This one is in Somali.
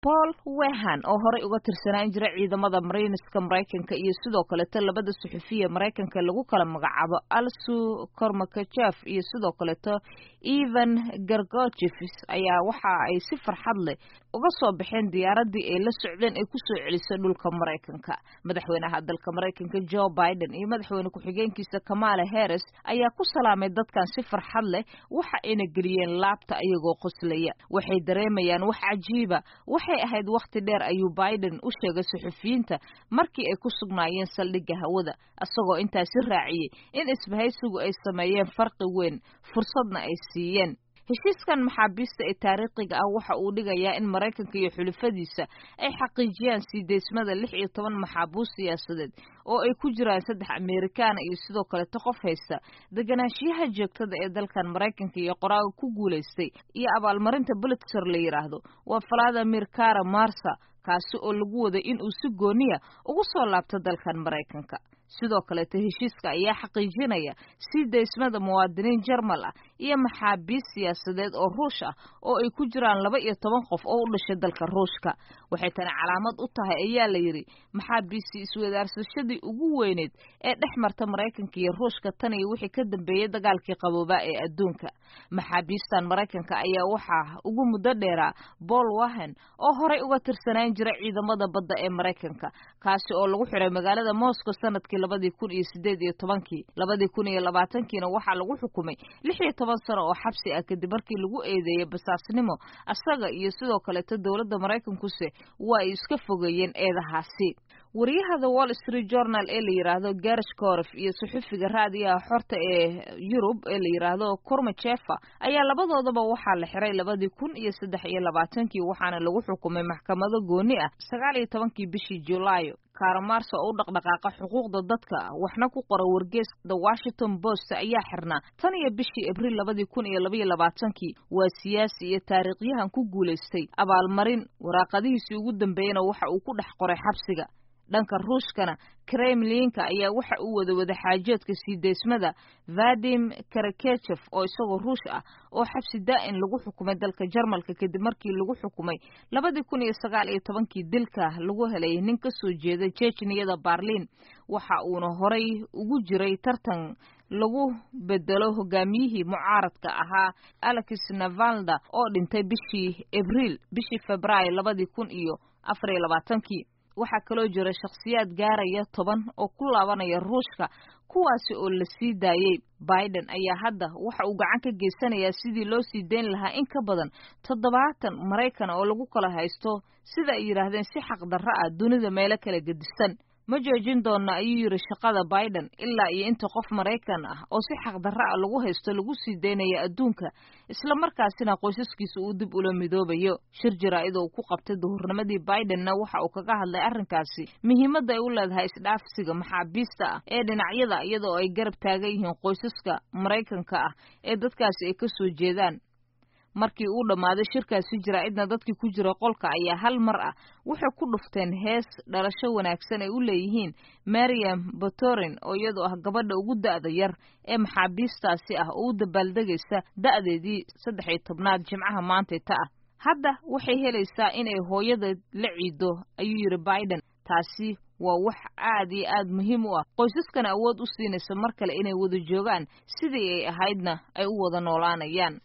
Paul Wehan oo horey uga tirsanaan jiray ciidamada Mareykanka Mareykanka iyo sidoo kale labada suxufiye Mareykanka lagu kala magacaabo Alsu Kormakachev iyo sidoo kale Ivan Gergiev ayaa waxa ay si farxad leh uga soo baxeen diyaaradii ay la socdeen ay ku soo celisay dhulka Mareykanka. Madaxweynaha dalka Mareykanka Joe Biden iyo madaxweyne ku-xigeenkiisa Kamala Harris ayaa ku salaamay dadkan si farxad leh waxa ayna geliyeen laabta ayagoo qoslaya. Waxay dareemayaan wax cajiib ah. Waxay ahayd waqti dheer ayuu Biden u sheegay suxufiyiinta markii ay ku sugnaayeen saldhigga hawada, asagoo intaasi raaciyay in isbahaysigu ay sameeyeen farqi weyn, fursadna ay siiyeen. heshiiskan maxaabiista ee taariikhiga ah waxa uu dhigayaa in Mareykanka iyo xulafadiisa ay xaqiijiyaan sii deysmada 16 maxaabuus siyaasadeed oo ay ku jiraan 3 Amerikaan iyo sidoo kale qof haysta deganaanshiyaha joogtada ee dalkan Mareykanka iyo qoraaga ku guuleystay iyo abaalmarinta Pulitzer la yiraahdo waa Vladimir Kara-Murza kaasi oo lagu waday in uu si gooniya ugu soo laabto dalkan Mareykanka. sidoo kale heshiiska ayaa xaqiijinaya sii deysmada muwaadiniin Jarmal ah iyo maxaabiis siyaasadeed oo Ruush ah oo ay ku jiraan 12 qof oo u dhashay dalka Ruushka. waxay tan calaamad u tahay ayaa la yiri maxaabiis isweydaarsashadii ugu weyneed ee dhexmarta Mareykanka iyo Ruushka tan iyo wixii ka dambeeyay dagaalkii qaboobaa ee adduunka. maxaabiistan Mareykanka ayaa waxa ugu muddo dheeraa Paul Wehan oo horey uga tirsanaan jiray ciidamada badda ee Mareykanka kaasi oo lagu xiray magaalada Moscow sanadkii 2018 2020 waxa lagu xukumay 16 sano oo xabsi ah kadib markii lagu eedeeyay basaasnimo asaga iyo sidoo kale dawladda Mareykanku waa iska fogeeyeen eedahaasi. wariyaha The Wall Street Journal ee la yiraahdo Garish Korf iyo suxufiga raadiyaha xorta ee Yurub ee la yiraahdo Kormachev ayaa labadoodaba waxa la xiray 2023 waxaana lagu xukumay maxkamado gooni ah 19 bishii Julaayo. Kara-Murza oo u dhaqdhaqaaqa xuquuqda dadka waxna ku qora wargeyska The Washington Post ayaa xirnaa tan iyo bishii Abriil 2022 waa siyaasi iyo taariikhyahan ku guuleystay abaalmarin. waraaqadihiisii ugu dambeeyana waxa uu ku dhex qoray xabsiga. dhanka Ruushkana Kremlinka ayaa waxa uu wada xaajoodka sii deysmada Vadim Karakechev oo isagoo Ruush ah oo xabsi daa'in lagu xukumay dalka Jarmalka kadib markii lagu xukumay 2019 dilka lagu helay nin ka soo jeeda Chechniyada Berlin. waxa uuna horay ugu jiray tartan lagu bedelo hogaamiyihii mucaaradka ahaa Alexei Navalny oo dhintay bishii Febraayo 2024. waxaa kaloo jira shakhsiyaad gaaraya 10 oo ku laabanaya Ruushka kuwaasi oo la sii daayay. Biden ayaa hadda waxa uu gacan ka geysanayaa sidii loo sii deyn lahaa in ka badan 70 Mareykan oo lagu kala haysto sida ay yiraahdeen si xaq darro ah dunida meelo kala gedisan. ma joojin doona ayuu yiri shaqada Biden ilaa iyo inta qof Mareykan ah oo si xaq darro ah lagu haysto lagu sii deynaya adduunka isla markaasina qoysaskiisa uu dib ula midoobayo. shir jaraa'id oo ku qabtay duhurnimadii Bidenna waxa uu kaga hadlay arrinkaasi muhiimadda ay u leedahay isdhaafsiga maxaabiista ah ee dhinacyada iyadoo ay garab taagan yihiin qoysaska Mareykanka ah ee dadkaasi ay ka soo jeedaan. markii uu dhamaaday shirkaasi jaraa'idna dadkii ku jira qolka ayaa hal mar ah waxay ku dhufteen hees dhalasho wanaagsan ay u leeyihiin Maryam Batorin oo iyadoo ah gabadha ugu da'da yar ee maxaabiistaasi ah oo u dabaaldegaysa da'deedii 13aad jimcaha maanta ah. hadda waxay helaysaa in ay hooyada la ciido ayuu yiri Biden. taasi waa wax aad iyo aad muhiim u ah qoysaskana awood u siinaysa mar kale inay wada joogaan sidii ay ahaydna ay u wada noolaanayaan.